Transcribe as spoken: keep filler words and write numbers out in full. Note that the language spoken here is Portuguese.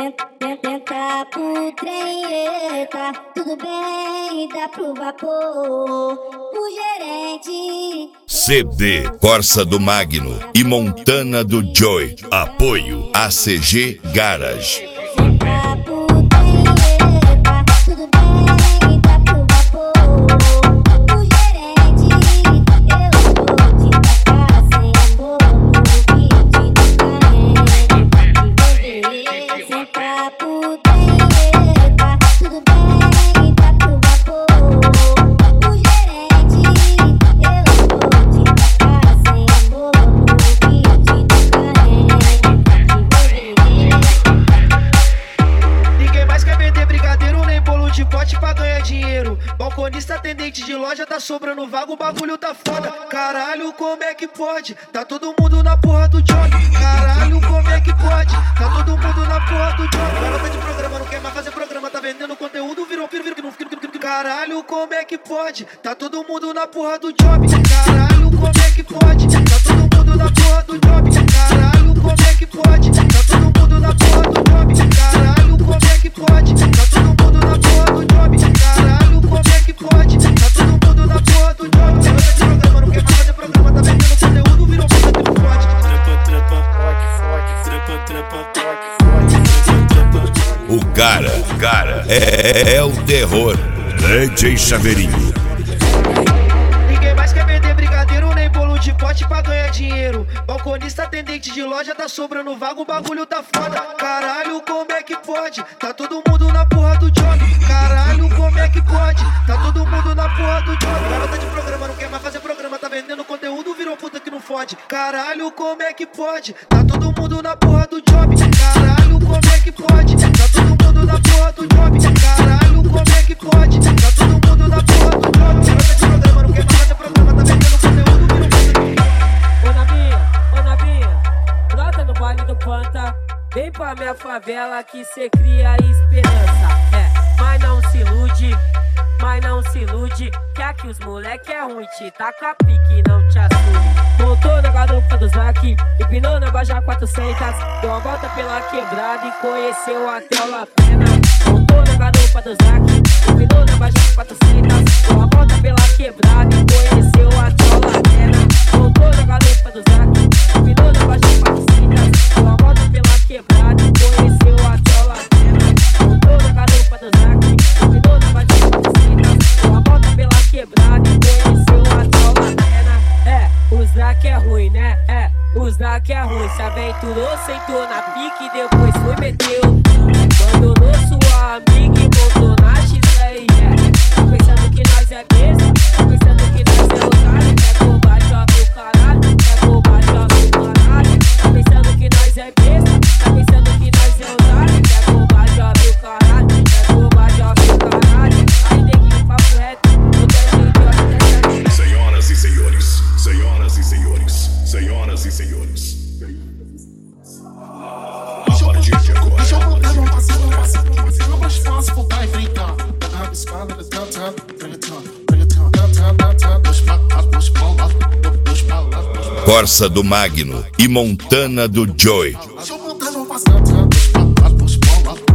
Tenta pro trem, eita, tudo bem, dá pro vapor. O gerente C D Corsa do Magno e Montana do Joy. Apoio A C G Garage. tenta pro trem, eita, tudo bem, dá pro vapor. O gerente, eu vou te tacar sem amor no beat do carente. Senta pro trem, eita, tudo bem, dá pro vapor. O gerente, eu vou te tacar sem amor no beat do carente. Ninguém mais quer vender brigadeiro nem bolo de pote pra ganhar dinheiro. Balconista, atendente de loja, tá sobrando vaga, o bagulho tá foda. Caralho, como é que pode? Tá todo mundo na porra do job. Caralho, como é que pode? Tá todo mundo na porra do job. Garota de programa, não quer mais fazer programa, tá vendendo conteúdo, virou viro, viro, viro, viro, viro. Caralho, como é que pode? Tá todo mundo na porra do job. Caralho, como é que pode? Tá todo mundo na porra do job. Caralho, como é que pode? Tá todo mundo na porra do job. Caralho, como é que pode? Tá todo mundo na porra do job. Caralho, como é que pode? Tá todo mundo na porra do job. Garota de programa, não quer mais fazer programa, tá vendendo conteúdo, virou viro, viro, viro. O cara, o cara é, é o terror. D J Chaveirinho. Ninguém mais quer vender brigadeiro nem bolo de pote pra ganhar dinheiro. Balconista, atendente de loja, tá sobrando vaga, o bagulho tá foda. Caralho, como é que pode? Tá todo mundo na porra do job. Caralho, como é que pode? Tá todo mundo na porra do job. Garota de programa, não quer mais fazer programa, tá vendendo conteúdo, virou puta que não fode. Caralho, como é que pode? Tá todo mundo na porra do job. Caralho, como é que pode? Tá todo mundo na porra do job. Caralho, como é que pode? Tá todo mundo na porra do job. Garota de programa, não quer mais fazer programa, tá vendendo conteúdo, virou puta que não fode. Ô Nabinha, ô Nabinha, brota no baile do Panta. Vem pra minha favela que cê cria esperança. É, mas não se ilude, mas não se ilude, que aqui os moleque é ruim, te taca pique, não te assume. Montou na garupa do Zac, empinou na Baja quatrocentos, deu uma volta pela quebrada e conheceu até o La Pena. Montou na garupa do Zac, empinou na Baja quatrocentos, deu uma volta pela quebrada e conheceu até o La Pena. Montou na garupa do Zac, empinou na Baja quatrocentos, deu uma volta pela quebrada e conheceu até o La Pena. Montou na garupa do Zac, empinou na Baja quatrocentos, deu uma volta pela quebrada e conheceu até o La Pena. É, o Zac é ruim, né? É, o Zac é ruim. Se aventurou, sentou na pique e depois foi meteu. Abandonou sua amiga e voltou na X aí, é. Tá pensando que nós é besta? Tá pensando que nós é otário? Quer combate, ó, meu caralho? Quer combate, ó, meu caralho? Tá pensando que nós é besta? Tá pensando que nós é otário? Quer combate, ó, meu caralho? Quer combate, ó, meu caralho? Aí neguinho, papo reto, não tem jeito, ó, até Senhoras e senhores, senhoras e senhores, senhoras e senhores. A partir de agora. Deixa eu voltar num passinho, um passinho, um passinho pra espaço, voltar e brincar. A escala da downtown, bring it on, bring it on, downtown, downtown. Dois pra lá, dois pra lá, dois pra lá, dois pra lá. Corsa do Magno e Montana do Joy. Deixa eu voltar num passinho, dois pra lá, dois pra lá.